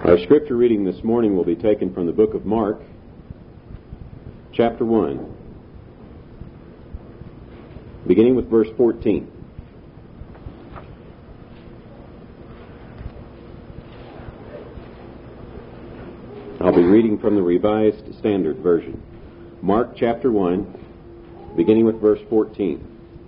Our scripture reading this morning will be taken from the book of Mark, chapter 1, beginning with verse 14. I'll be reading from the Revised Standard Version. Mark chapter 1, beginning with verse 14.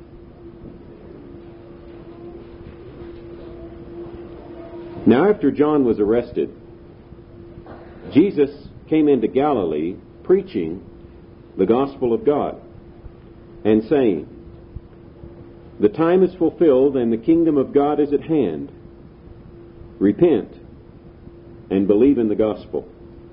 Now after John was arrested, Jesus came into Galilee preaching the gospel of God and saying, "The time is fulfilled and the kingdom of God is at hand. Repent and believe in the gospel."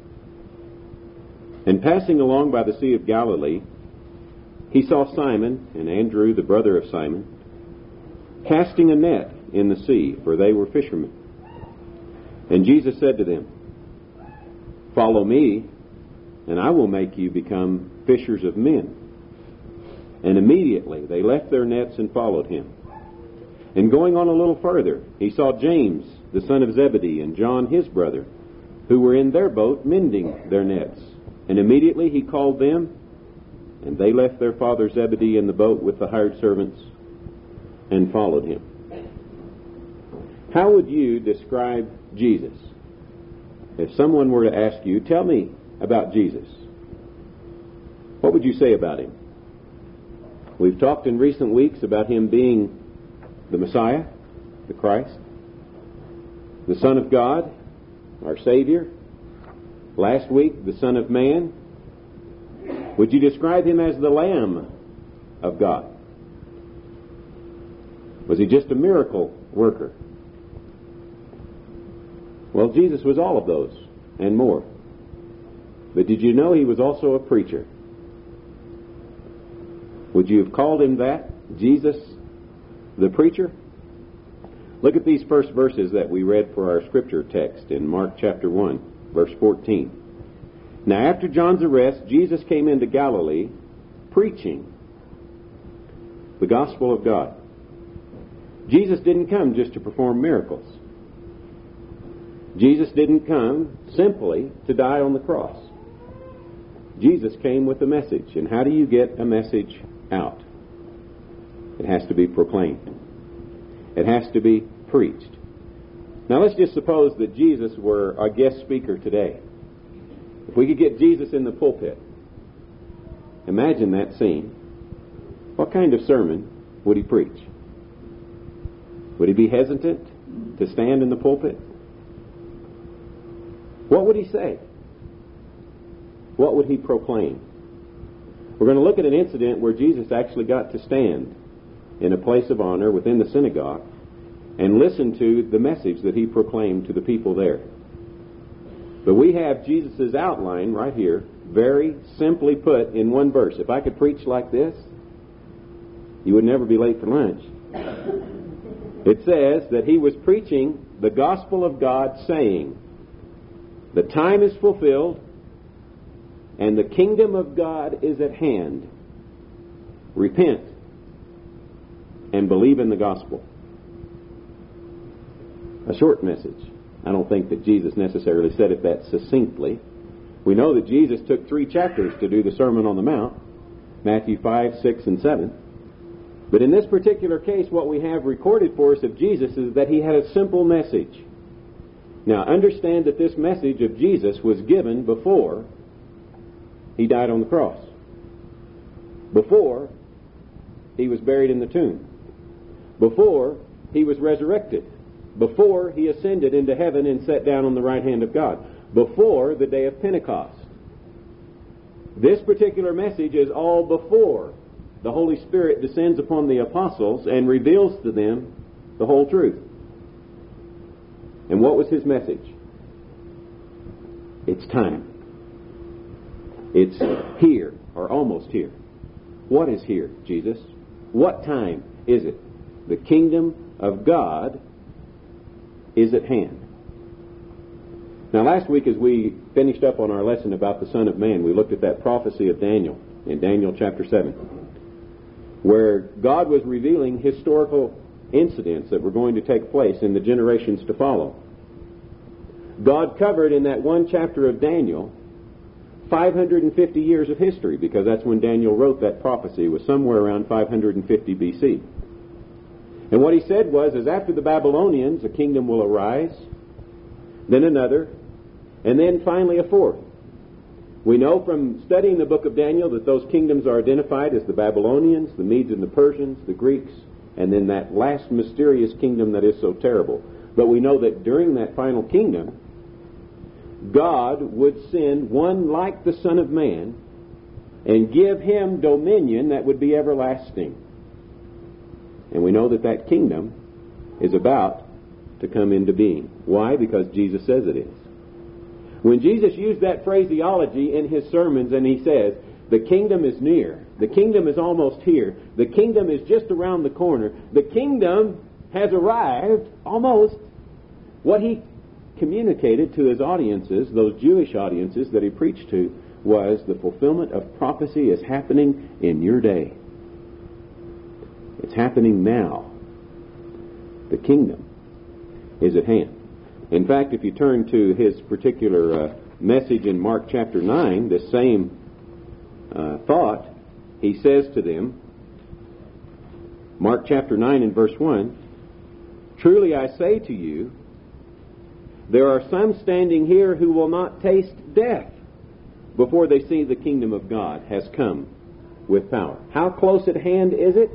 And passing along by the Sea of Galilee, he saw Simon and Andrew, the brother of Simon, casting a net in the sea, for they were fishermen. And Jesus said to them, "Follow me, and I will make you become fishers of men." And immediately they left their nets and followed him. And going on a little further, he saw James, the son of Zebedee, and John his brother, who were in their boat mending their nets. And immediately he called them, and they left their father Zebedee in the boat with the hired servants and followed him. How would you describe Jesus? If someone were to ask you, "Tell me about Jesus," what would you say about him? We've talked in recent weeks about him being the Messiah, the Christ, the Son of God, our Savior. Last week, the Son of Man. Would you describe him as the Lamb of God? Was he just a miracle worker? Well, Jesus was all of those and more. But did you know he was also a preacher? Would you have called him that? Jesus, the preacher? Look at these first verses that we read for our scripture text in Mark chapter 1, verse 14. Now after John's arrest, Jesus came into Galilee preaching the gospel of God. Jesus didn't come just to perform miracles. Jesus didn't come simply to die on the cross. Jesus came with a message. And how do you get a message out? It has to be proclaimed. It has to be preached. Now let's just suppose that Jesus were our guest speaker today. If we could get Jesus in the pulpit, imagine that scene. What kind of sermon would he preach? Would he be hesitant to stand in the pulpit? What would he say? What would he proclaim? We're going to look at an incident where Jesus actually got to stand in a place of honor within the synagogue and listen to the message that he proclaimed to the people there. But we have Jesus' outline right here, very simply put in one verse. If I could preach like this, you would never be late for lunch. It says that he was preaching the gospel of God, saying, "The time is fulfilled, and the kingdom of God is at hand. Repent and believe in the gospel." A short message. I don't think that Jesus necessarily said it that succinctly. We know that Jesus took 3 chapters to do the Sermon on the Mount, Matthew 5, 6, and 7. But in this particular case, what we have recorded for us of Jesus is that he had a simple message. Now, understand that this message of Jesus was given before he died on the cross, before he was buried in the tomb, before he was resurrected, before he ascended into heaven and sat down on the right hand of God, before the day of Pentecost. This particular message is all before the Holy Spirit descends upon the apostles and reveals to them the whole truth. And what was his message? It's time. It's here, or almost here. What is here, Jesus? What time is it? The kingdom of God is at hand. Now, last week as we finished up on our lesson about the Son of Man, we looked at that prophecy of Daniel in Daniel chapter 7, where God was revealing historical incidents that were going to take place in the generations to follow. God covered in that one chapter of Daniel 550 years of history, because that's when Daniel wrote that prophecy. It was somewhere around 550 BC. And what he said was, is after the Babylonians, a kingdom will arise, then another, and then finally a fourth. We know from studying the book of Daniel that those kingdoms are identified as the Babylonians, the Medes and the Persians, the Greeks, and then that last mysterious kingdom that is so terrible. But we know that during that final kingdom, God would send one like the Son of Man and give him dominion that would be everlasting. And we know that that kingdom is about to come into being. Why? Because Jesus says it is. When Jesus used that phraseology in his sermons and he says, the kingdom is near, the kingdom is almost here, the kingdom is just around the corner, the kingdom has arrived, almost, what he communicated to his audiences, those Jewish audiences that he preached to, was the fulfillment of prophecy is happening in your day. It's happening now. The kingdom is at hand. In fact, if you turn to his particular message in Mark chapter 9, the same thought, he says to them, Mark chapter 9 and verse 1, "Truly I say to you, there are some standing here who will not taste death before they see the kingdom of God has come with power." How close at hand is it?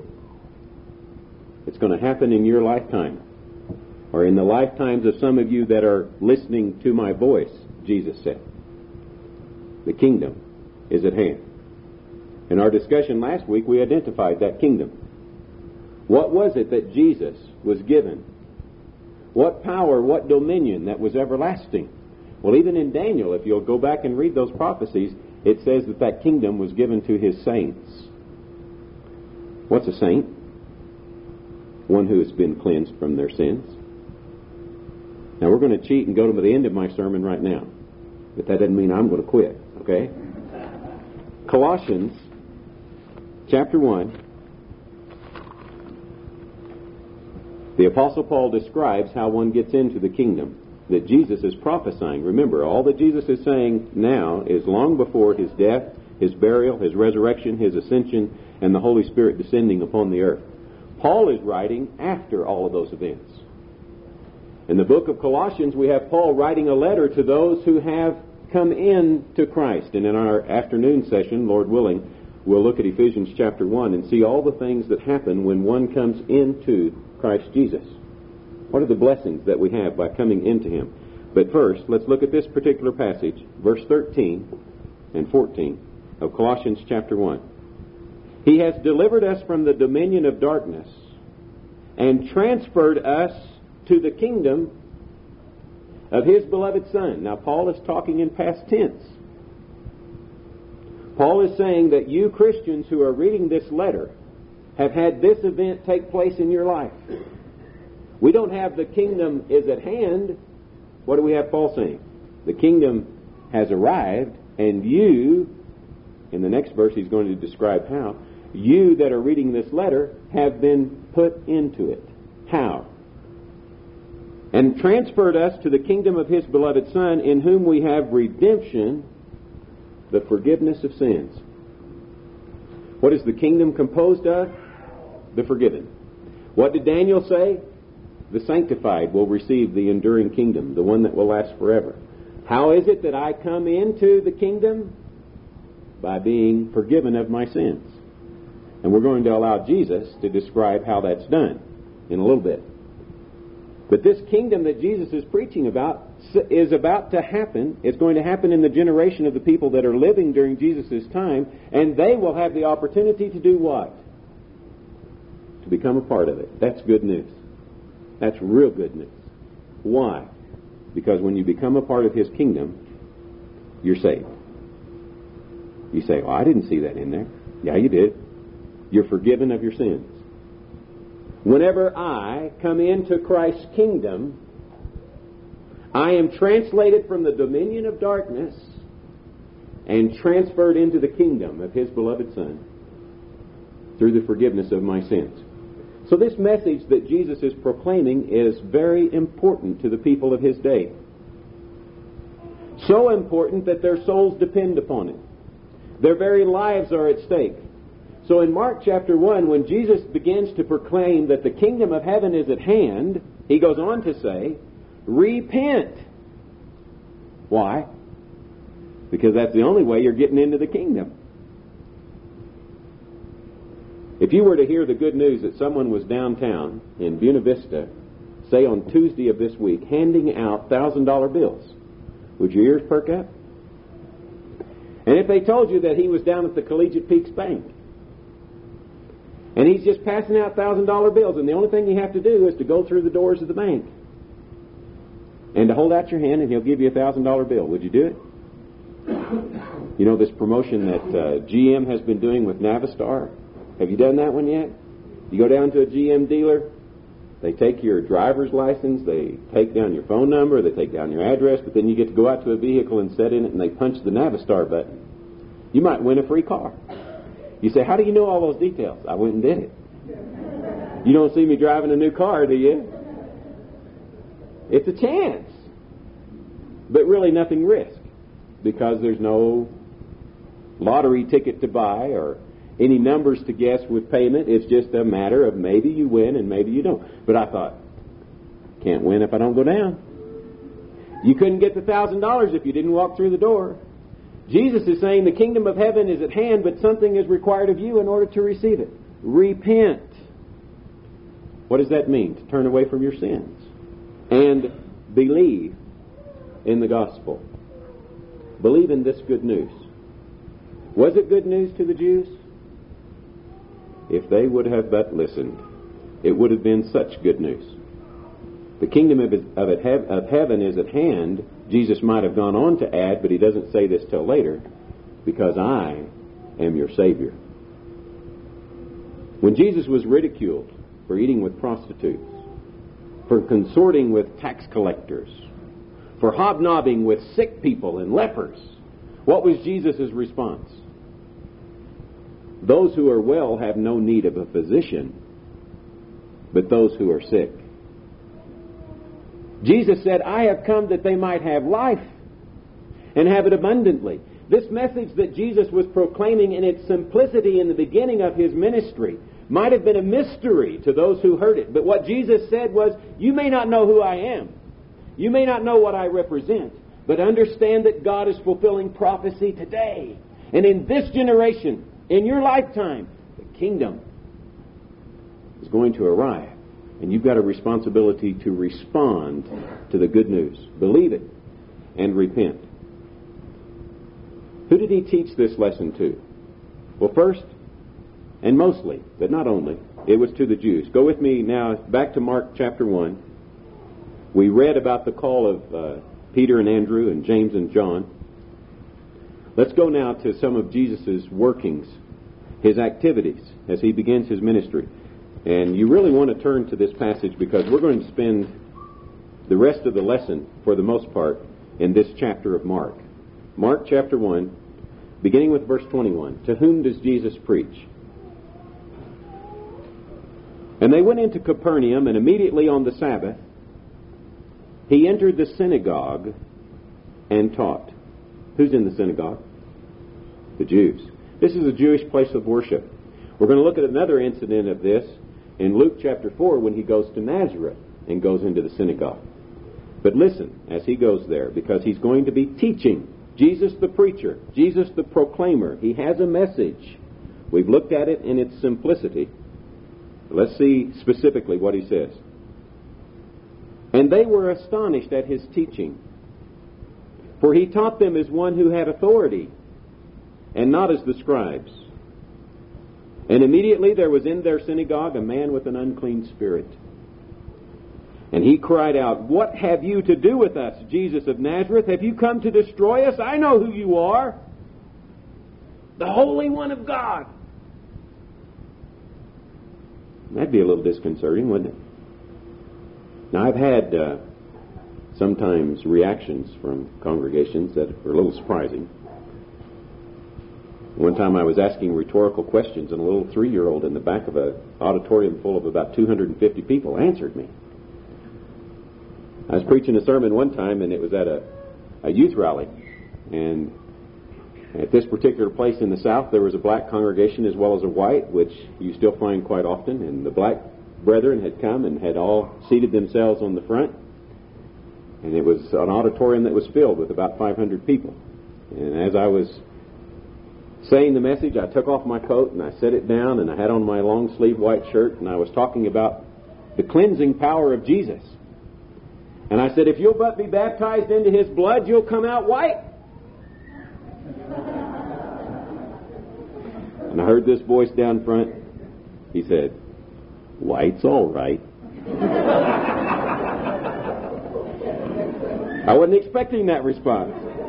It's going to happen in your lifetime, or in the lifetimes of some of you that are listening to my voice, Jesus said. The kingdom is at hand. In our discussion last week, we identified that kingdom. What was it that Jesus was given? What power, what dominion that was everlasting? Well, even in Daniel, if you'll go back and read those prophecies, it says that that kingdom was given to his saints. What's a saint? One who has been cleansed from their sins. Now, we're going to cheat and go to the end of my sermon right now. But that doesn't mean I'm going to quit, okay? Colossians chapter 1. The Apostle Paul describes how one gets into the kingdom that Jesus is prophesying. Remember, all that Jesus is saying now is long before his death, his burial, his resurrection, his ascension, and the Holy Spirit descending upon the earth. Paul is writing after all of those events. In the book of Colossians, we have Paul writing a letter to those who have come in to Christ. And in our afternoon session, Lord willing, we'll look at Ephesians chapter 1 and see all the things that happen when one comes into Christ Jesus. What are the blessings that we have by coming into him? But first, let's look at this particular passage, verse 13 and 14 of Colossians chapter 1. "He has delivered us from the dominion of darkness and transferred us to the kingdom of his beloved Son." Now, Paul is talking in past tense. Paul is saying that you Christians who are reading this letter have had this event take place in your life. We don't have the kingdom is at hand. What do we have Paul saying? The kingdom has arrived, and you, in the next verse he's going to describe how, you that are reading this letter have been put into it. How? "And transferred us to the kingdom of his beloved Son, in whom we have redemption, the forgiveness of sins." What is the kingdom composed of? The forgiven. What did Daniel say? The sanctified will receive the enduring kingdom, the one that will last forever. How is it that I come into the kingdom? By being forgiven of my sins. And we're going to allow Jesus to describe how that's done in a little bit. But this kingdom that Jesus is preaching about is about to happen. It's going to happen in the generation of the people that are living during Jesus' time, and they will have the opportunity to do what? To become a part of it. That's good news. That's real good news. Why? Because when you become a part of his kingdom, you're saved. You say, "Well, I didn't see that in there." Yeah, you did. You're forgiven of your sins. Whenever I come into Christ's kingdom, I am translated from the dominion of darkness and transferred into the kingdom of his beloved Son through the forgiveness of my sins. So this message that Jesus is proclaiming is very important to the people of his day. So important that their souls depend upon it. Their very lives are at stake. So in Mark chapter 1, when Jesus begins to proclaim that the kingdom of heaven is at hand, he goes on to say, repent. Why? Because that's the only way you're getting into the kingdom. If you were to hear the good news that someone was downtown in Buena Vista, say on Tuesday of this week, handing out $1,000 bills, would your ears perk up? And if they told you that he was down at the Collegiate Peaks Bank, and he's just passing out $1,000 bills, and the only thing you have to do is to go through the doors of the bank and to hold out your hand, and he'll give you a $1,000 bill. Would you do it? You know this promotion that GM has been doing with Navistar? Have you done that one yet? You go down to a GM dealer, they take your driver's license, they take down your phone number, they take down your address, but then you get to go out to a vehicle and sit in it, and they punch the Navistar button. You might win a free car. You say, how do you know all those details? I went and did it. You don't see me driving a new car, do you? It's a chance. But really nothing risk, because there's no lottery ticket to buy or any numbers to guess with payment. It's just a matter of maybe you win and maybe you don't. But I thought, can't win if I don't go down. You couldn't get the $1,000 if you didn't walk through the door. Jesus is saying the kingdom of heaven is at hand, but something is required of you in order to receive it. Repent. What does that mean? To turn away from your sins and believe in the gospel. Believe in this good news. Was it good news to the Jews? If they would have but listened, it would have been such good news. The kingdom of heaven is at hand. Jesus might have gone on to add, but he doesn't say this till later, because I am your Savior. When Jesus was ridiculed for eating with prostitutes, for consorting with tax collectors, for hobnobbing with sick people and lepers, what was Jesus' response? Those who are well have no need of a physician, but those who are sick. Jesus said, I have come that they might have life and have it abundantly. This message that Jesus was proclaiming in its simplicity in the beginning of his ministry might have been a mystery to those who heard it. But what Jesus said was, you may not know who I am. You may not know what I represent. But understand that God is fulfilling prophecy today. And in this generation, in your lifetime, the kingdom is going to arrive. And you've got a responsibility to respond to the good news. Believe it and repent. Who did he teach this lesson to? Well, first and mostly, but not only, it was to the Jews. Go with me now back to Mark chapter 1. We read about the call of Peter and Andrew and James and John. Let's go now to some of Jesus' workings, his activities as he begins his ministry. And you really want to turn to this passage because we're going to spend the rest of the lesson, for the most part, in this chapter of Mark. Mark chapter 1, beginning with verse 21. To whom does Jesus preach? And they went into Capernaum, and immediately on the Sabbath, he entered the synagogue and taught. Who's in the synagogue? The Jews. This is a Jewish place of worship. We're going to look at another incident of this in Luke chapter 4 when he goes to Nazareth and goes into the synagogue. But listen as he goes there, because he's going to be teaching. Jesus the preacher, Jesus the proclaimer. He has a message. We've looked at it in its simplicity. Let's see specifically what he says. And they were astonished at his teaching, for he taught them as one who had authority, and not as the scribes. And immediately there was in their synagogue a man with an unclean spirit. And he cried out, What have you to do with us, Jesus of Nazareth? Have you come to destroy us? I know who you are, the Holy One of God. That'd be a little disconcerting, wouldn't it? Now, I've had sometimes reactions from congregations that are a little surprising. One time I was asking rhetorical questions, and a little 3-year-old in the back of an auditorium full of about 250 people answered me. I was preaching a sermon one time, and it was at a a youth rally. And at this particular place in the South, there was a black congregation as well as a white, which you still find quite often. And the black brethren had come and had all seated themselves on the front. And it was an auditorium that was filled with about 500 people. And as I was saying the message, I took off my coat and I set it down, and I had on my long sleeve white shirt, and I was talking about the cleansing power of Jesus. And I said, if you'll but be baptized into His blood, you'll come out white. And I heard this voice down front. He said, white's all right. I wasn't expecting that response.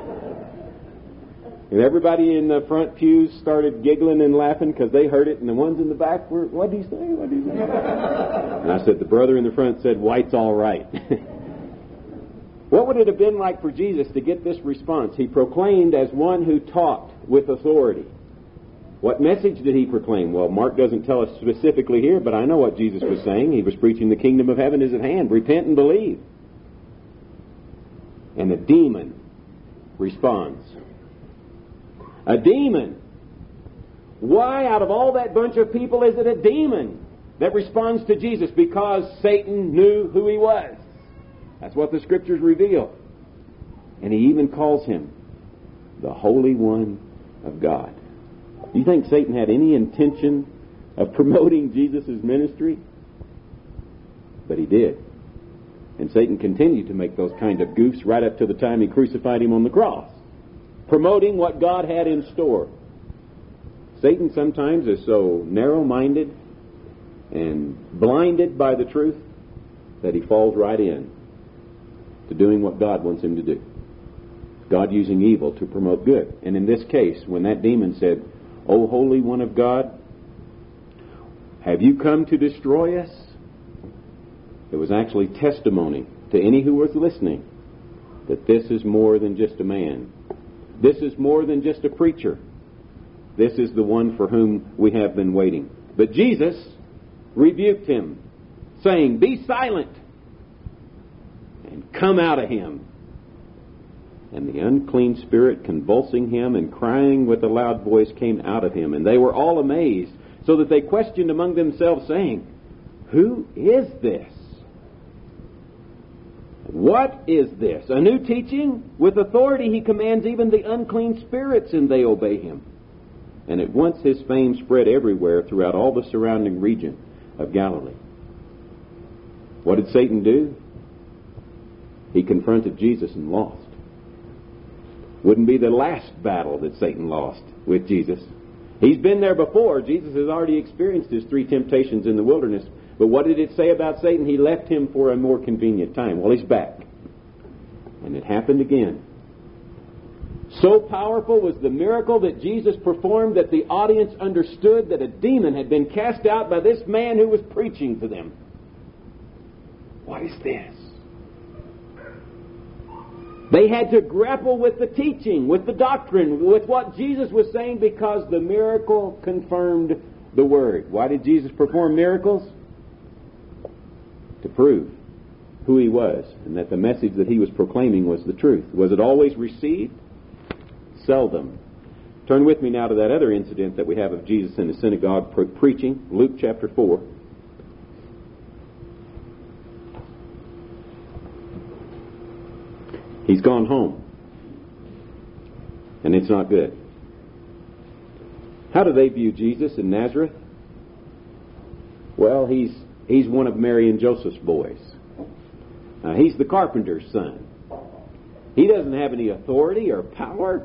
And everybody in the front pews started giggling and laughing because they heard it, and the ones in the back were, what did he say? What did he say? And I said, the brother in the front said, white's all right. What would it have been like for Jesus to get this response? He proclaimed as one who taught with authority. What message did he proclaim? Well, Mark doesn't tell us specifically here, but I know what Jesus was saying. He was preaching the kingdom of heaven is at hand. Repent and believe. And a demon responds. A demon. Why, out of all that bunch of people, is it a demon that responds to Jesus? Because Satan knew who he was. That's what the Scriptures reveal. And he even calls him the Holy One of God. Do you think Satan had any intention of promoting Jesus' ministry? But he did. And Satan continued to make those kind of goofs right up to the time he crucified him on the cross, promoting what God had in store. Satan sometimes is so narrow-minded and blinded by the truth that he falls right in to doing what God wants him to do. God using evil to promote good. And in this case, when that demon said, O Holy One of God, have you come to destroy us? It was actually testimony to any who was listening that this is more than just a man. This is more than just a preacher. This is the one for whom we have been waiting. But Jesus rebuked him, saying, be silent and come out of him. And the unclean spirit, convulsing him and crying with a loud voice, came out of him. And they were all amazed, so that they questioned among themselves, saying, who is this? What is this? A new teaching? With authority he commands even the unclean spirits, and they obey him. And at once his fame spread everywhere throughout all the surrounding region of Galilee. What did Satan do? He confronted Jesus and lost. Wouldn't be the last battle that Satan lost with Jesus. He's been there before. Jesus has already experienced his 3 temptations in the wilderness. But what did it say about Satan? He left him for a more convenient time. Well, he's back. And it happened again. So powerful was the miracle that Jesus performed that the audience understood that a demon had been cast out by this man who was preaching to them. What is this? They had to grapple with the teaching, with the doctrine, with what Jesus was saying, because the miracle confirmed the Word. Why did Jesus perform miracles? To prove who he was and that the message that he was proclaiming was the truth. Was it always received? Seldom. Turn with me now to that other incident that we have of Jesus in the synagogue preaching, Luke chapter 4. He's gone home, and it's not good. How do they view Jesus in Nazareth? Well, he's one of Mary and Joseph's boys. He's the carpenter's son. He doesn't have any authority or power.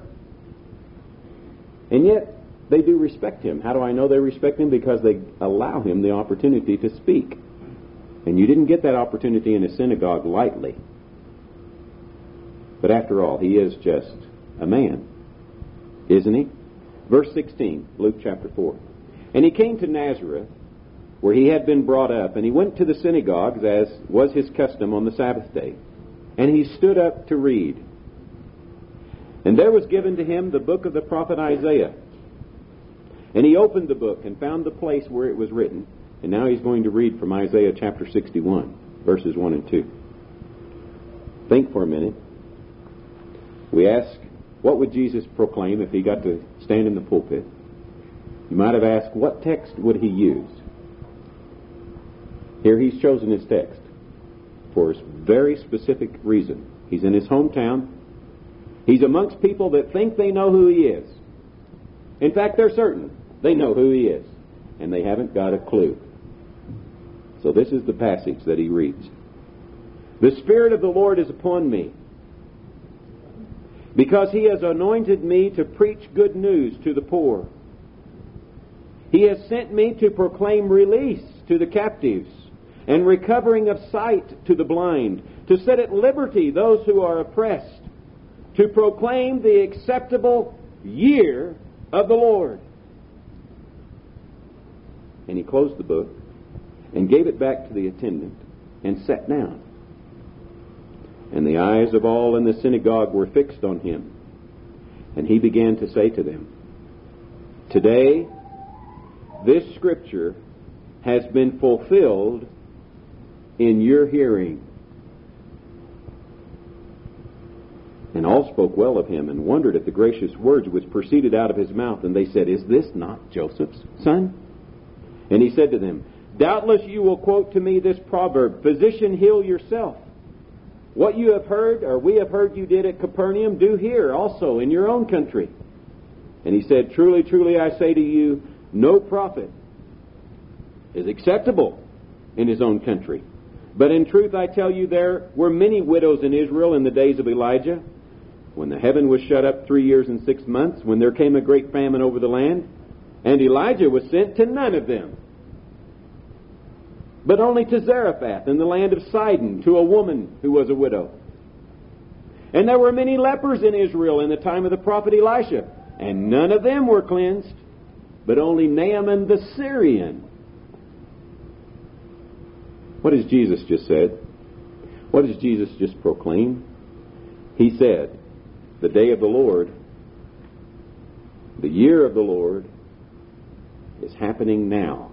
And yet, they do respect him. How do I know they respect him? Because they allow him the opportunity to speak. And you didn't get that opportunity in a synagogue lightly. But after all, he is just a man, isn't he? Verse 16, Luke chapter 4. And he came to Nazareth, where he had been brought up, and he went to the synagogues, as was his custom on the Sabbath day. And he stood up to read. And there was given to him the book of the prophet Isaiah. And he opened the book and found the place where it was written. And now he's going to read from Isaiah chapter 61, verses 1 and 2. Think for a minute. We ask, what would Jesus proclaim if he got to stand in the pulpit? You might have asked, what text would he use? Here he's chosen his text for a very specific reason. He's in his hometown. He's amongst people that think they know who he is. In fact, they're certain they know who he is, and they haven't got a clue. So this is the passage that he reads. The Spirit of the Lord is upon me, because he has anointed me to preach good news to the poor. He has sent me to proclaim release to the captives and recovering of sight to the blind, to set at liberty those who are oppressed, to proclaim the acceptable year of the Lord. And he closed the book and gave it back to the attendant and sat down. And the eyes of all in the synagogue were fixed on him. And he began to say to them, today this scripture has been fulfilled in your hearing. And all spoke well of him and wondered at the gracious words which proceeded out of his mouth. And they said, is this not Joseph's son? And he said to them, doubtless you will quote to me this proverb, physician, heal yourself. What you have heard, or we have heard you did at Capernaum, do here also in your own country. And he said, truly, truly, I say to you, no prophet is acceptable in his own country. But in truth, I tell you, there were many widows in Israel in the days of Elijah, when the heaven was shut up 3 years and 6 months, when there came a great famine over the land, and Elijah was sent to none of them, but only to Zarephath in the land of Sidon, to a woman who was a widow. And there were many lepers in Israel in the time of the prophet Elisha, and none of them were cleansed, but only Naaman the Syrian. What has Jesus just said? What has Jesus just proclaimed? He said, the day of the Lord, the year of the Lord, is happening now.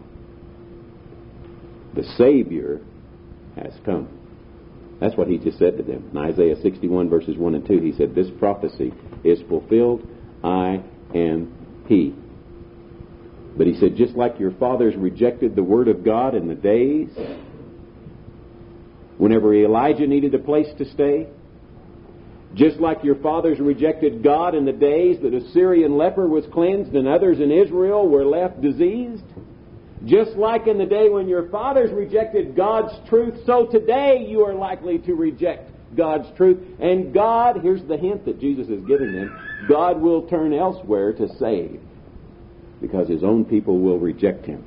The Savior has come. That's what he just said to them. In Isaiah 61 verses 1 and 2, he said, this prophecy is fulfilled. I am he. But he said, just like your fathers rejected the word of God in the days whenever Elijah needed a place to stay, just like your fathers rejected God in the days that a Syrian leper was cleansed and others in Israel were left diseased, just like in the day when your fathers rejected God's truth, so today you are likely to reject God's truth. And God, here's the hint that Jesus is giving them, God will turn elsewhere to save, because his own people will reject him.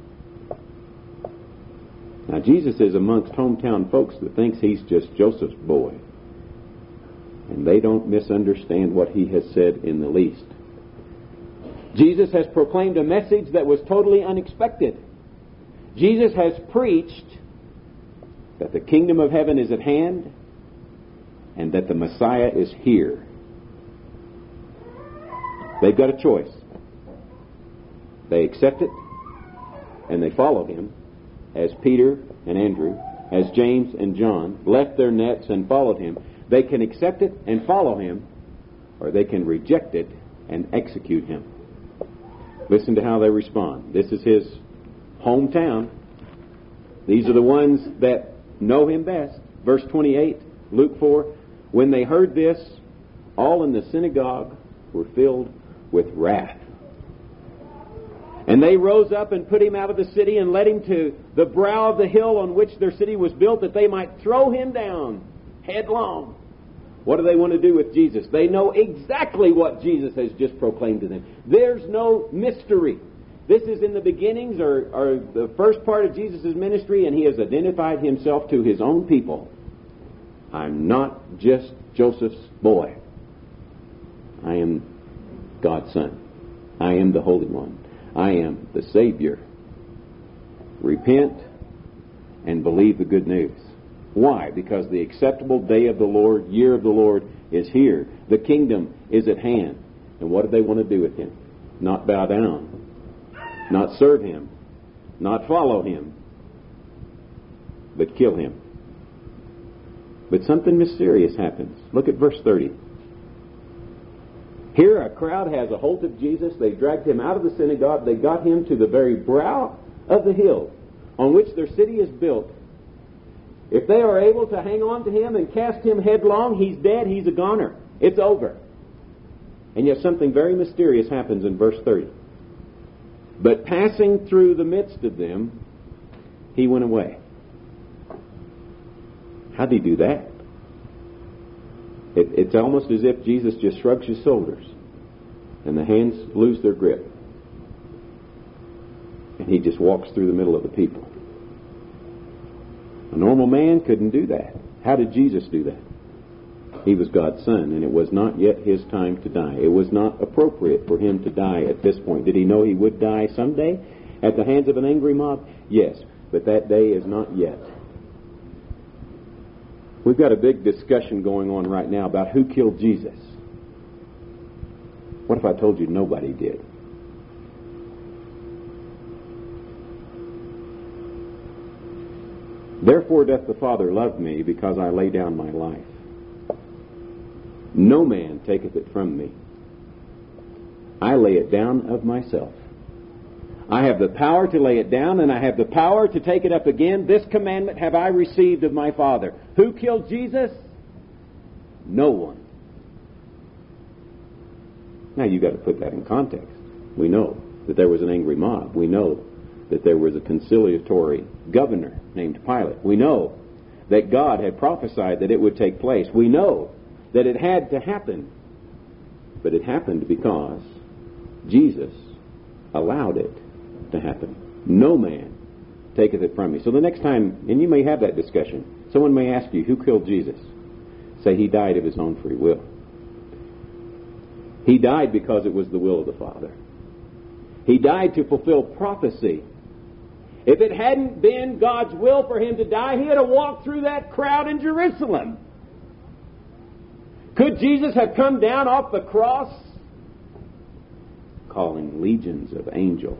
Now, Jesus is amongst hometown folks that thinks he's just Joseph's boy. And they don't misunderstand what he has said in the least. Jesus has proclaimed a message that was totally unexpected. Jesus has preached that the kingdom of heaven is at hand and that the Messiah is here. They've got a choice. They accept it and they follow him, as Peter and Andrew, as James and John left their nets and followed him. They can accept it and follow him, or they can reject it and execute him. Listen to how they respond. This is his hometown. These are the ones that know him best. Verse 28, Luke 4, when they heard this, all in the synagogue were filled with wrath. And they rose up and put him out of the city and led him to the brow of the hill on which their city was built, that they might throw him down headlong. What do they want to do with Jesus? They know exactly what Jesus has just proclaimed to them. There's no mystery. This is in the beginnings or the first part of Jesus' ministry, and he has identified himself to his own people. I'm not just Joseph's boy. I am God's son. I am the Holy One. I am the Savior. Repent and believe the good news. Why? Because the acceptable day of the Lord, year of the Lord, is here. The kingdom is at hand. And what do they want to do with him? Not bow down. Not serve him. Not follow him. But kill him. But something mysterious happens. Look at verse 30. Here a crowd has a hold of Jesus. They dragged him out of the synagogue. They got him to the very brow of the hill on which their city is built. If they are able to hang on to him and cast him headlong, he's dead, he's a goner. It's over. And yet something very mysterious happens in verse 30. But passing through the midst of them, he went away. How did he do that? It's almost as if Jesus just shrugs his shoulders and the hands lose their grip. And he just walks through the middle of the people. A normal man couldn't do that. How did Jesus do that? He was God's Son, and it was not yet his time to die. It was not appropriate for him to die at this point. Did he know he would die someday at the hands of an angry mob? Yes, but that day is not yet. We've got a big discussion going on right now about who killed Jesus. What if I told you nobody did? Therefore doth the Father love me, because I lay down my life. No man taketh it from me. I lay it down of myself. I have the power to lay it down, and I have the power to take it up again. This commandment have I received of my Father. Who killed Jesus? No one. Now you've got to put that in context. We know that there was an angry mob. We know that there was a conciliatory governor named Pilate. We know that God had prophesied that it would take place. We know that it had to happen. But it happened because Jesus allowed it to happen. No man taketh it from me. So the next time, and you may have that discussion, someone may ask you, who killed Jesus? Say, he died of his own free will. He died because it was the will of the Father. He died to fulfill prophecy. If it hadn't been God's will for him to die, he'd have walked through that crowd in Jerusalem. Could Jesus have come down off the cross calling legions of angels?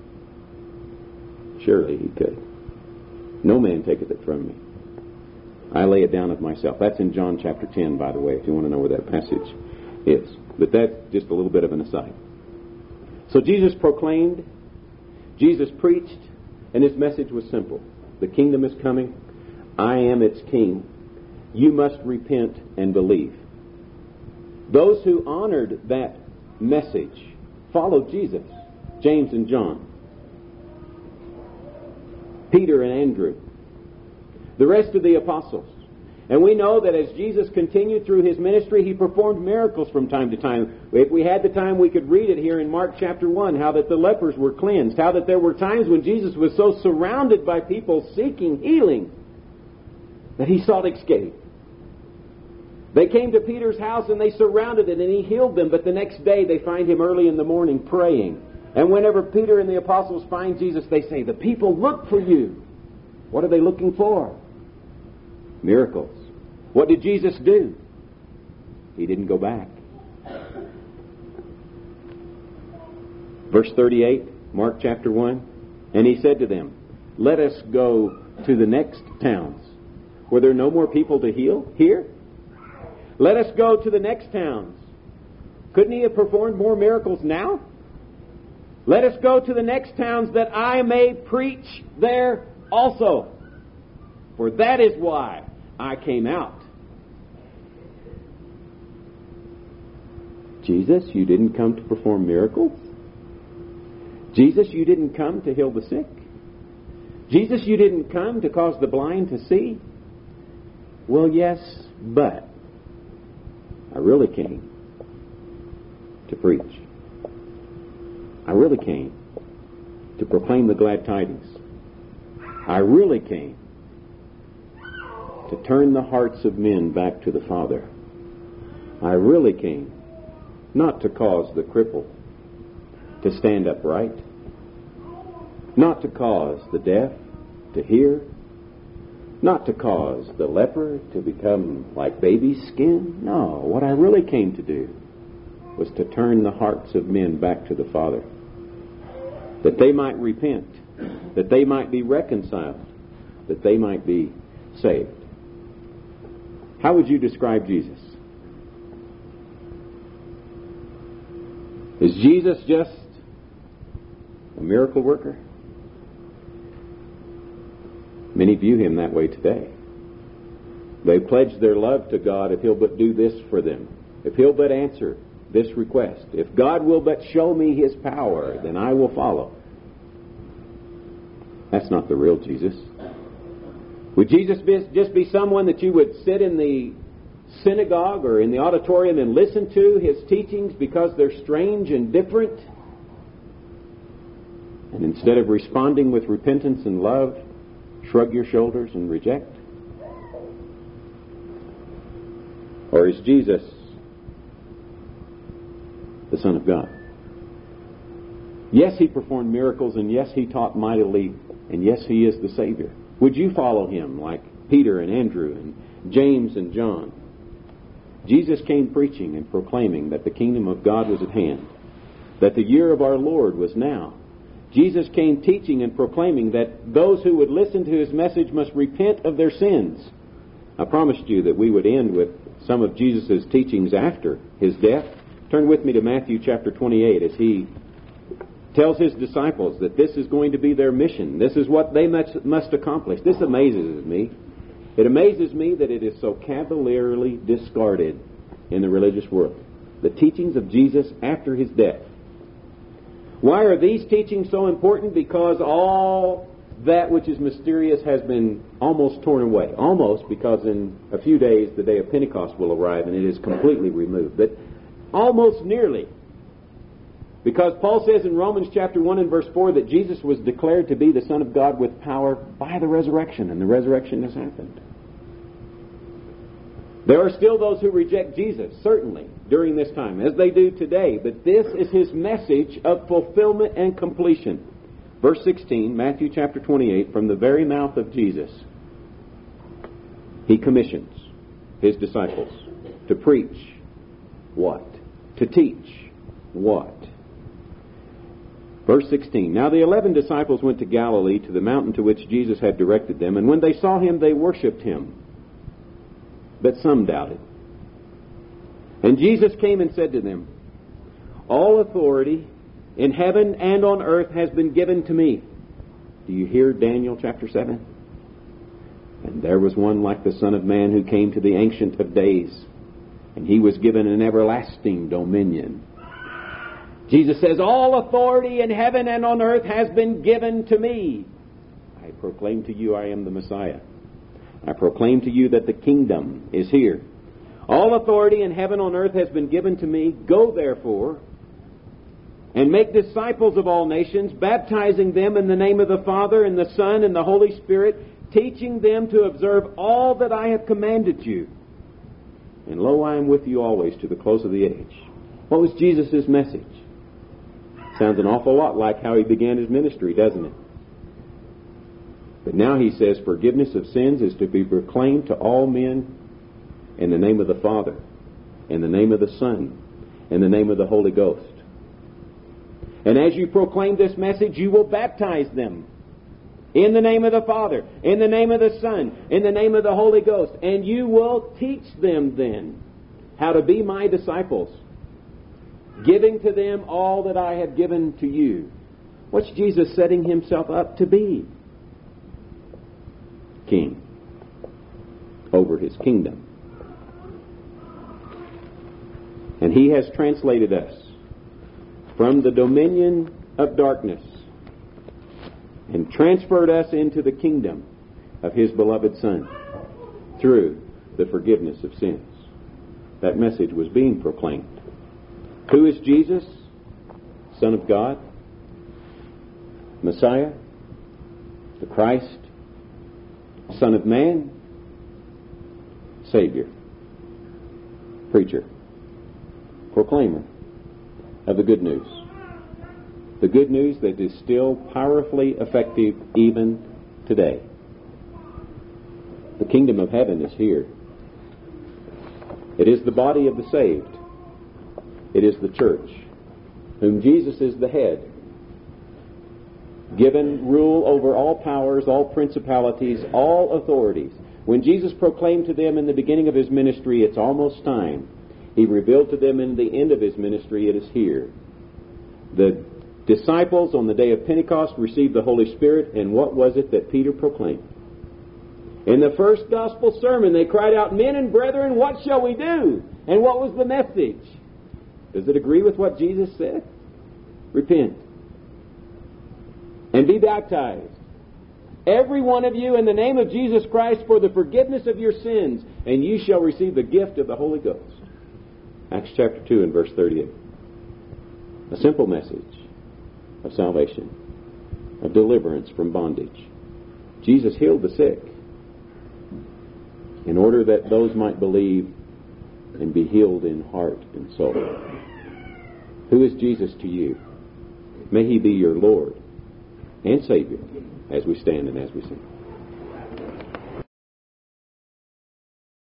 Surely he could. No man taketh it from me. I lay it down of myself. That's in John chapter 10, by the way, if you want to know where that passage is. But that's just a little bit of an aside. So Jesus proclaimed, Jesus preached, and his message was simple. The kingdom is coming. I am its king. You must repent and believe. Those who honored that message followed Jesus, James and John, Peter and Andrew, the rest of the apostles. And we know that as Jesus continued through his ministry, he performed miracles from time to time. If we had the time, we could read it here in Mark chapter 1, how that the lepers were cleansed, how that there were times when Jesus was so surrounded by people seeking healing that he sought escape. They came to Peter's house and they surrounded it and he healed them, but the next day they find him early in the morning praying. And whenever Peter and the apostles find Jesus, they say, the people look for you. What are they looking for? Miracles. What did Jesus do? He didn't go back. Verse 38, Mark chapter 1. And he said to them, let us go to the next towns. Were there no more people to heal here? Let us go to the next towns. Couldn't he have performed more miracles now? Let us go to the next towns that I may preach there also. For that is why I came out. Jesus, you didn't come to perform miracles? Jesus, you didn't come to heal the sick? Jesus, you didn't come to cause the blind to see? Well, yes, but I really came to preach. I really came to proclaim the glad tidings. I really came to turn the hearts of men back to the Father. I really came not to cause the crippled to stand upright, not to cause the deaf to hear, not to cause the leper to become like baby skin. No, what I really came to do was to turn the hearts of men back to the Father, that they might repent, that they might be reconciled, that they might be saved. How would you describe Jesus? Is Jesus just a miracle worker? Many view him that way today. They pledge their love to God if he'll but do this for them, if he'll but answer this request. If God will but show me his power, then I will follow. That's not the real Jesus. Would Jesus just be someone that you would sit in the synagogue or in the auditorium and listen to his teachings because they're strange and different? And instead of responding with repentance and love, shrug your shoulders and reject? Or is Jesus the Son of God? Yes, he performed miracles, and yes, he taught mightily, and yes, he is the Savior. Would you follow him like Peter and Andrew and James and John? Jesus came preaching and proclaiming that the kingdom of God was at hand, that the year of our Lord was now. Jesus came teaching and proclaiming that those who would listen to his message must repent of their sins. I promised you that we would end with some of Jesus' teachings after his death. Turn with me to Matthew chapter 28 as he tells his disciples that this is going to be their mission. This is what they must accomplish. This amazes me. It amazes me that it is so cavalierly discarded in the religious world. The teachings of Jesus after his death. Why are these teachings so important? Because all that which is mysterious has been almost torn away. Almost, because in a few days the day of Pentecost will arrive and it is completely removed. But almost nearly. Because Paul says in Romans chapter 1 and verse 4 that Jesus was declared to be the Son of God with power by the resurrection. And the resurrection has happened. There are still those who reject Jesus, certainly, during this time, as they do today. But this is his message of fulfillment and completion. Verse 16, Matthew chapter 28, from the very mouth of Jesus, he commissions his disciples to preach what? To teach what? Verse 16, now the 11 disciples went to Galilee, to the mountain to which Jesus had directed them, and when they saw him, they worshipped him. But some doubted. And Jesus came and said to them, all authority in heaven and on earth has been given to me. Do you hear Daniel chapter 7? And there was one like the Son of Man who came to the Ancient of Days, and he was given an everlasting dominion. Jesus says, all authority in heaven and on earth has been given to me. I proclaim to you I am the Messiah. I proclaim to you that the kingdom is here. All authority in heaven and on earth has been given to me. Go therefore and make disciples of all nations, baptizing them in the name of the Father and the Son and the Holy Spirit, teaching them to observe all that I have commanded you. And lo, I am with you always to the close of the age. What was Jesus' message? Sounds an awful lot like how he began his ministry, doesn't it? But now he says forgiveness of sins is to be proclaimed to all men in the name of the Father, in the name of the Son, in the name of the Holy Ghost. And as you proclaim this message, you will baptize them in the name of the Father, in the name of the Son, in the name of the Holy Ghost. And you will teach them then how to be my disciples, giving to them all that I have given to you. What's Jesus setting himself up to be? King over his kingdom. And he has translated us from the dominion of darkness and transferred us into the kingdom of his beloved Son through the forgiveness of sins. That message was being proclaimed. Who is Jesus? Son of God? Messiah? The Christ? Son of Man? Savior? Preacher? Proclaimer of the good news. The good news that is still powerfully effective even today. The kingdom of heaven is here. It is the body of the saved. It is the church, whom Jesus is the head, given rule over all powers, all principalities, all authorities. When Jesus proclaimed to them in the beginning of his ministry, it's almost time, he revealed to them in the end of his ministry, it is here. The disciples on the day of Pentecost received the Holy Spirit, and what was it that Peter proclaimed? In the first gospel sermon, they cried out, "Men and brethren, what shall we do?" And what was the message? Does it agree with what Jesus said? Repent and be baptized, every one of you, in the name of Jesus Christ, for the forgiveness of your sins, and you shall receive the gift of the Holy Ghost. Acts chapter 2 and verse 38. A simple message of salvation, of deliverance from bondage. Jesus healed the sick in order that those might believe and be healed in heart and soul. Who is Jesus to you? May He be your Lord and Savior as we stand and as we sing.